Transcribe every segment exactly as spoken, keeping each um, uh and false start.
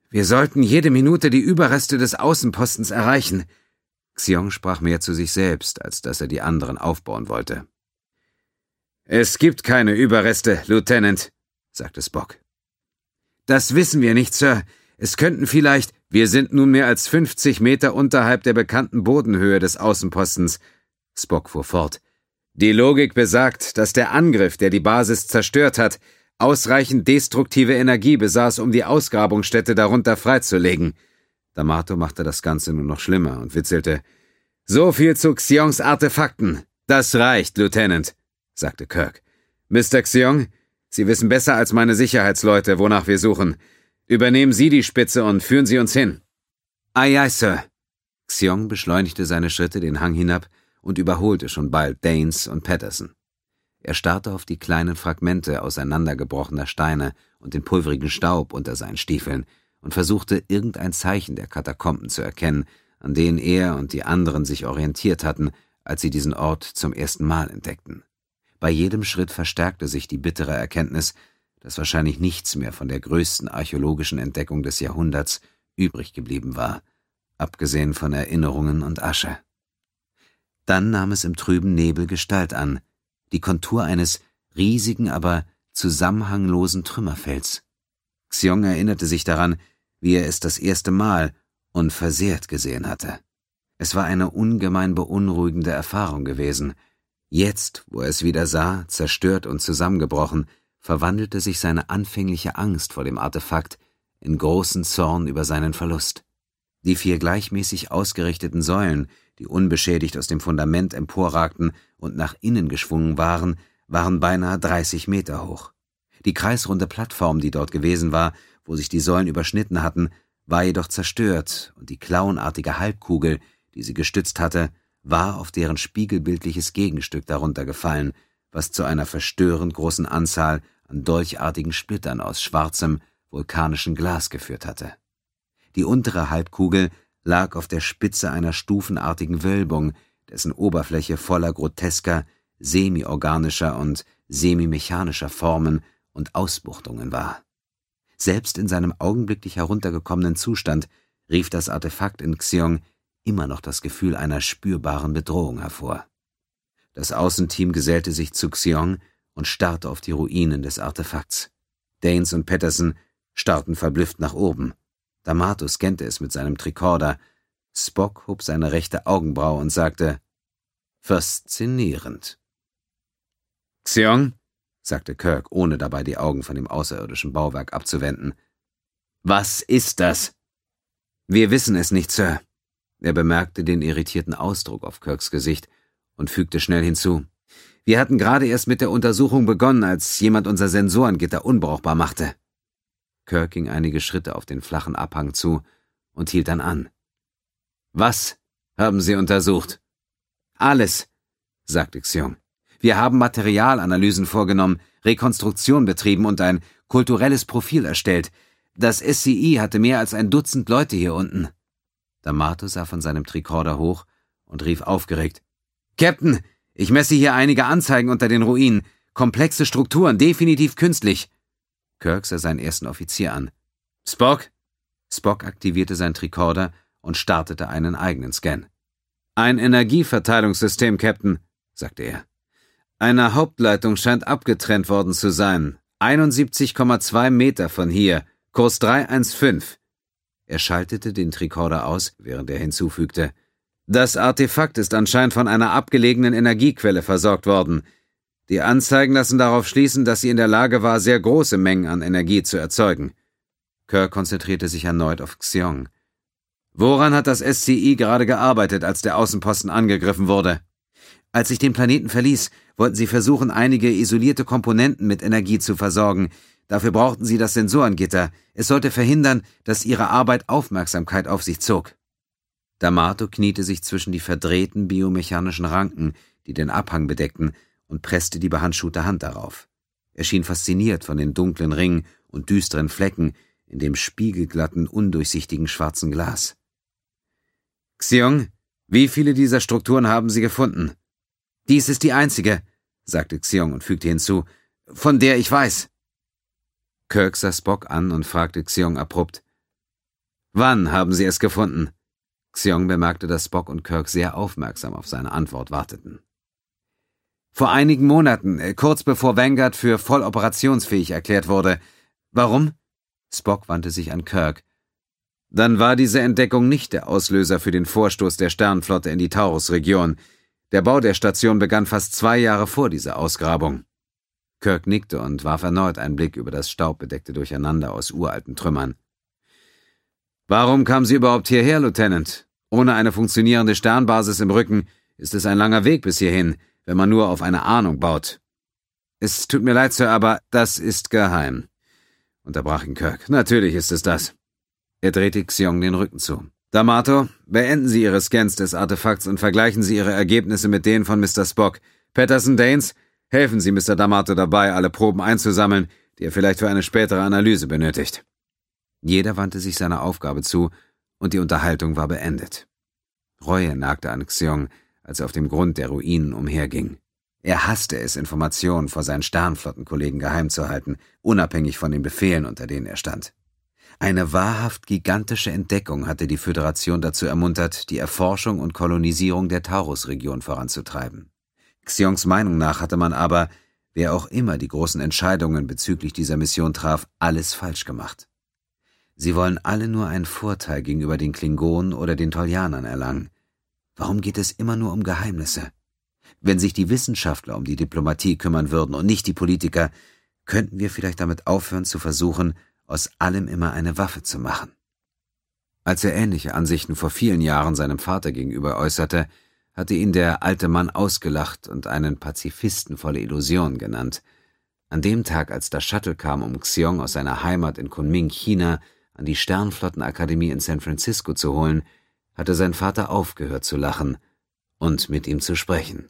Wir sollten jede Minute die Überreste des Außenpostens erreichen. Xiong sprach mehr zu sich selbst, als dass er die anderen aufbauen wollte. »Es gibt keine Überreste, Lieutenant«, sagte Spock. »Das wissen wir nicht, Sir. Es könnten vielleicht... Wir sind nun mehr als fünfzig Meter unterhalb der bekannten Bodenhöhe des Außenpostens.« Spock fuhr fort. »Die Logik besagt, dass der Angriff, der die Basis zerstört hat, ausreichend destruktive Energie besaß, um die Ausgrabungsstätte darunter freizulegen.« D'Amato machte das Ganze nur noch schlimmer und witzelte. »So viel zu Xiongs Artefakten. Das reicht, Lieutenant«, sagte Kirk. »Mister Xiong, Sie wissen besser als meine Sicherheitsleute, wonach wir suchen. Übernehmen Sie die Spitze und führen Sie uns hin.« »Aye, aye, Sir.« Xiong beschleunigte seine Schritte den Hang hinab und überholte schon bald Danes und Patterson. Er starrte auf die kleinen Fragmente auseinandergebrochener Steine und den pulverigen Staub unter seinen Stiefeln und versuchte, irgendein Zeichen der Katakomben zu erkennen, an denen er und die anderen sich orientiert hatten, als sie diesen Ort zum ersten Mal entdeckten. Bei jedem Schritt verstärkte sich die bittere Erkenntnis, dass wahrscheinlich nichts mehr von der größten archäologischen Entdeckung des Jahrhunderts übrig geblieben war, abgesehen von Erinnerungen und Asche. Dann nahm es im trüben Nebel Gestalt an, die Kontur eines riesigen, aber zusammenhanglosen Trümmerfelds. Xiong erinnerte sich daran, wie er es das erste Mal unversehrt gesehen hatte. Es war eine ungemein beunruhigende Erfahrung gewesen. Jetzt, wo er es wieder sah, zerstört und zusammengebrochen, verwandelte sich seine anfängliche Angst vor dem Artefakt in großen Zorn über seinen Verlust. Die vier gleichmäßig ausgerichteten Säulen, die unbeschädigt aus dem Fundament emporragten und nach innen geschwungen waren, waren beinahe dreißig Meter hoch. Die kreisrunde Plattform, die dort gewesen war, wo sich die Säulen überschnitten hatten, war jedoch zerstört, und die klauenartige Halbkugel, die sie gestützt hatte, war auf deren spiegelbildliches Gegenstück darunter gefallen, was zu einer verstörend großen Anzahl an dolchartigen Splittern aus schwarzem, vulkanischem Glas geführt hatte. Die untere Halbkugel lag auf der Spitze einer stufenartigen Wölbung, dessen Oberfläche voller grotesker, semiorganischer und semimechanischer Formen und Ausbuchtungen war. Selbst in seinem augenblicklich heruntergekommenen Zustand rief das Artefakt in Xiong immer noch das Gefühl einer spürbaren Bedrohung hervor. Das Außenteam gesellte sich zu Xiong und starrte auf die Ruinen des Artefakts. Danes und Patterson starrten verblüfft nach oben. D'Amato scannte es mit seinem Tricorder. Spock hob seine rechte Augenbraue und sagte, »Faszinierend.« »Xiong«, sagte Kirk, ohne dabei die Augen von dem außerirdischen Bauwerk abzuwenden. »Was ist das?« »Wir wissen es nicht, Sir.« Er bemerkte den irritierten Ausdruck auf Kirks Gesicht und fügte schnell hinzu. »Wir hatten gerade erst mit der Untersuchung begonnen, als jemand unser Sensorengitter unbrauchbar machte.« Kirk ging einige Schritte auf den flachen Abhang zu und hielt dann an. »Was haben Sie untersucht?« »Alles«, sagte Xiong. »Wir haben Materialanalysen vorgenommen, Rekonstruktion betrieben und ein kulturelles Profil erstellt. Das S C I hatte mehr als ein Dutzend Leute hier unten.« D'Amato sah von seinem Tricorder hoch und rief aufgeregt, »Captain, ich messe hier einige Anzeigen unter den Ruinen. Komplexe Strukturen, definitiv künstlich.« Kirk sah seinen ersten Offizier an. »Spock?« Spock aktivierte sein Tricorder und startete einen eigenen Scan. »Ein Energieverteilungssystem, Captain«, sagte er. »Eine Hauptleitung scheint abgetrennt worden zu sein. einundsiebzig Komma zwei Meter von hier, Kurs drei eins fünf. Er schaltete den Tricorder aus, während er hinzufügte, »Das Artefakt ist anscheinend von einer abgelegenen Energiequelle versorgt worden. Die Anzeigen lassen darauf schließen, dass sie in der Lage war, sehr große Mengen an Energie zu erzeugen.« Kirk konzentrierte sich erneut auf Xiong. »Woran hat das S C I gerade gearbeitet, als der Außenposten angegriffen wurde?« »Als ich den Planeten verließ, wollten sie versuchen, einige isolierte Komponenten mit Energie zu versorgen. Dafür brauchten sie das Sensorengitter. Es sollte verhindern, dass ihre Arbeit Aufmerksamkeit auf sich zog.« D'Amato kniete sich zwischen die verdrehten biomechanischen Ranken, die den Abhang bedeckten, und presste die behandschuhte Hand darauf. Er schien fasziniert von den dunklen Ringen und düsteren Flecken in dem spiegelglatten, undurchsichtigen schwarzen Glas. »Xiong, wie viele dieser Strukturen haben Sie gefunden?« »Dies ist die einzige«, sagte Xiong und fügte hinzu, »von der ich weiß.« Kirk sah Spock an und fragte Xiong abrupt, Wann haben Sie es gefunden? Xiong bemerkte, dass Spock und Kirk sehr aufmerksam auf seine Antwort warteten. Vor einigen Monaten, kurz bevor Vanguard für voll operationsfähig erklärt wurde. Warum? Spock wandte sich an Kirk. Dann war diese Entdeckung nicht der Auslöser für den Vorstoß der Sternenflotte in die Taurus-Region. Der Bau der Station begann fast zwei Jahre vor dieser Ausgrabung. Kirk nickte und warf erneut einen Blick über das staubbedeckte Durcheinander aus uralten Trümmern. »Warum kam sie überhaupt hierher, Lieutenant? Ohne eine funktionierende Sternbasis im Rücken ist es ein langer Weg bis hierhin, wenn man nur auf eine Ahnung baut.« »Es tut mir leid, Sir, aber das ist geheim«, unterbrach ihn Kirk. »Natürlich ist es das.« Er drehte Xiong den Rücken zu. »D'Amato, beenden Sie Ihre Scans des Artefakts und vergleichen Sie Ihre Ergebnisse mit denen von Mister Spock. Patterson, Danes, helfen Sie Mister D'Amato dabei, alle Proben einzusammeln, die er vielleicht für eine spätere Analyse benötigt.« Jeder wandte sich seiner Aufgabe zu, und die Unterhaltung war beendet. Reue nagte an Xiong, als er auf dem Grund der Ruinen umherging. Er hasste es, Informationen vor seinen Sternflottenkollegen geheim zu halten, unabhängig von den Befehlen, unter denen er stand. Eine wahrhaft gigantische Entdeckung hatte die Föderation dazu ermuntert, die Erforschung und Kolonisierung der Taurus-Region voranzutreiben. Xiongs Meinung nach hatte man aber, wer auch immer die großen Entscheidungen bezüglich dieser Mission traf, alles falsch gemacht. Sie wollen alle nur einen Vorteil gegenüber den Klingonen oder den Tolianern erlangen. Warum geht es immer nur um Geheimnisse? Wenn sich die Wissenschaftler um die Diplomatie kümmern würden und nicht die Politiker, könnten wir vielleicht damit aufhören zu versuchen, aus allem immer eine Waffe zu machen. Als er ähnliche Ansichten vor vielen Jahren seinem Vater gegenüber äußerte, hatte ihn der alte Mann ausgelacht und einen Pazifisten voller Illusionen genannt. An dem Tag, als das Shuttle kam, um Xiong aus seiner Heimat in Kunming, China, an die Sternflottenakademie in San Francisco zu holen, hatte sein Vater aufgehört zu lachen und mit ihm zu sprechen.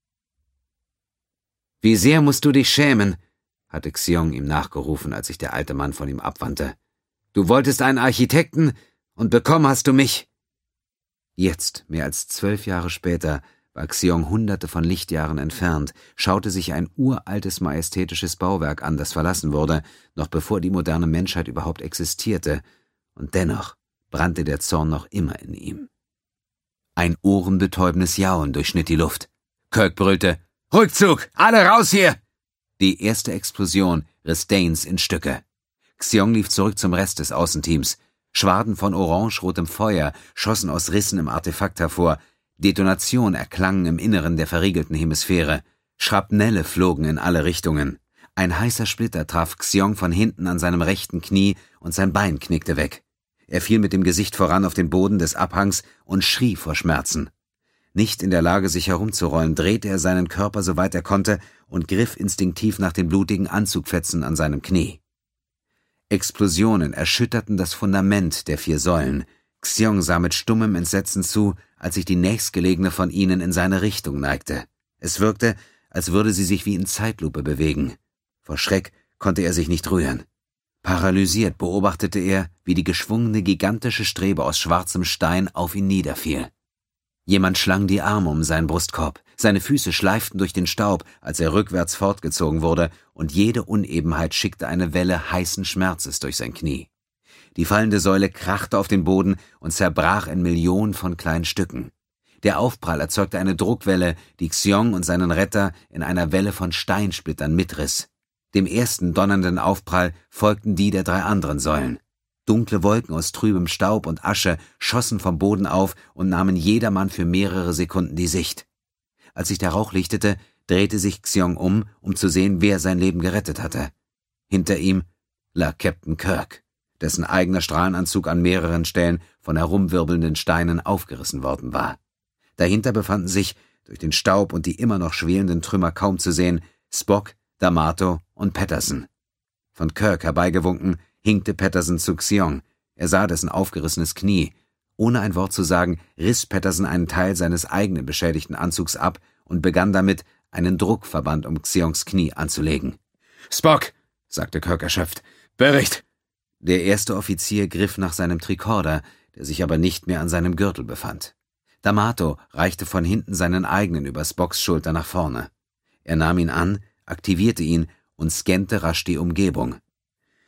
»Wie sehr musst du dich schämen«, hatte Xiong ihm nachgerufen, als sich der alte Mann von ihm abwandte. »Du wolltest einen Architekten, und bekommen hast du mich.« Jetzt, mehr als zwölf Jahre später, war Xiong hunderte von Lichtjahren entfernt, schaute sich ein uraltes, majestätisches Bauwerk an, das verlassen wurde, noch bevor die moderne Menschheit überhaupt existierte, und dennoch brannte der Zorn noch immer in ihm. Ein ohrenbetäubendes Jauen durchschnitt die Luft. Kirk brüllte, »Rückzug! Alle raus hier!« Die erste Explosion riss Danes in Stücke. Xiong lief zurück zum Rest des Außenteams. Schwaden von orangerotem Feuer schossen aus Rissen im Artefakt hervor. Detonationen erklangen im Inneren der verriegelten Hemisphäre. Schrapnelle flogen in alle Richtungen. Ein heißer Splitter traf Xiong von hinten an seinem rechten Knie und sein Bein knickte weg. Er fiel mit dem Gesicht voran auf den Boden des Abhangs und schrie vor Schmerzen. Nicht in der Lage, sich herumzurollen, drehte er seinen Körper, soweit er konnte, und griff instinktiv nach den blutigen Anzugfetzen an seinem Knie. Explosionen erschütterten das Fundament der vier Säulen. Xiong sah mit stummem Entsetzen zu, als sich die nächstgelegene von ihnen in seine Richtung neigte. Es wirkte, als würde sie sich wie in Zeitlupe bewegen. Vor Schreck konnte er sich nicht rühren. Paralysiert beobachtete er, wie die geschwungene, gigantische Strebe aus schwarzem Stein auf ihn niederfiel. Jemand schlang die Arme um seinen Brustkorb, seine Füße schleiften durch den Staub, als er rückwärts fortgezogen wurde, und jede Unebenheit schickte eine Welle heißen Schmerzes durch sein Knie. Die fallende Säule krachte auf den Boden und zerbrach in Millionen von kleinen Stücken. Der Aufprall erzeugte eine Druckwelle, die Xiong und seinen Retter in einer Welle von Steinsplittern mitriss. Dem ersten donnernden Aufprall folgten die der drei anderen Säulen. Dunkle Wolken aus trübem Staub und Asche schossen vom Boden auf und nahmen jedermann für mehrere Sekunden die Sicht. Als sich der Rauch lichtete, drehte sich Xiong um, um zu sehen, wer sein Leben gerettet hatte. Hinter ihm lag Captain Kirk, dessen eigener Strahlenanzug an mehreren Stellen von herumwirbelnden Steinen aufgerissen worden war. Dahinter befanden sich, durch den Staub und die immer noch schwelenden Trümmer kaum zu sehen, Spock, D'Amato und Patterson. Von Kirk herbeigewunken, hinkte Patterson zu Xiong. Er sah dessen aufgerissenes Knie. Ohne ein Wort zu sagen, riss Patterson einen Teil seines eigenen beschädigten Anzugs ab und begann damit, einen Druckverband um Xiongs Knie anzulegen. »Spock«, sagte Kirk erschöpft, »Bericht!« Der erste Offizier griff nach seinem Trikorder, der sich aber nicht mehr an seinem Gürtel befand. D'Amato reichte von hinten seinen eigenen über Spocks Schulter nach vorne. Er nahm ihn an, aktivierte ihn und scannte rasch die Umgebung.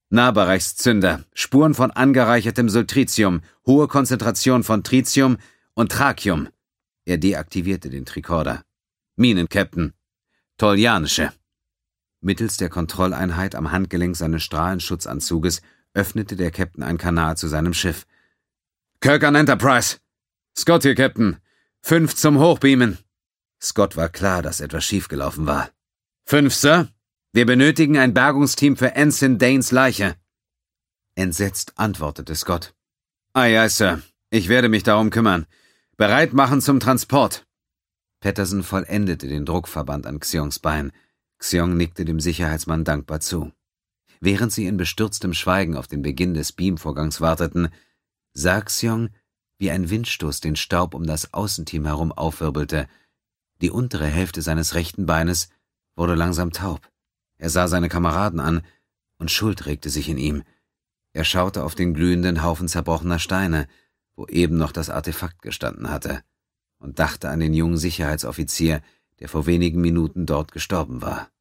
Nahbereichszünder, Spuren von angereichertem Sultritium, hohe Konzentration von Tritium und Trakium. Er deaktivierte den Tricorder. Minen, Captain. Tolianische. Mittels der Kontrolleinheit am Handgelenk seines Strahlenschutzanzuges öffnete der Captain ein Kanal zu seinem Schiff. »Kirk an Enterprise! Scott hier, Captain! Fünf zum Hochbeamen!« Scott war klar, dass etwas schiefgelaufen war. »Fünf, Sir! Wir benötigen ein Bergungsteam für Ensign Danes Leiche!« Entsetzt antwortete Scott. »Aye, aye, Sir. Ich werde mich darum kümmern. Bereit machen zum Transport!« Patterson vollendete den Druckverband an Xiongs Bein. Xiong nickte dem Sicherheitsmann dankbar zu. Während sie in bestürztem Schweigen auf den Beginn des Beamvorgangs warteten, sah Xiong, wie ein Windstoß den Staub um das Außenteam herum aufwirbelte. Die untere Hälfte seines rechten Beines wurde langsam taub. Er sah seine Kameraden an, und Schuld regte sich in ihm. Er schaute auf den glühenden Haufen zerbrochener Steine, wo eben noch das Artefakt gestanden hatte, und dachte an den jungen Sicherheitsoffizier, der vor wenigen Minuten dort gestorben war.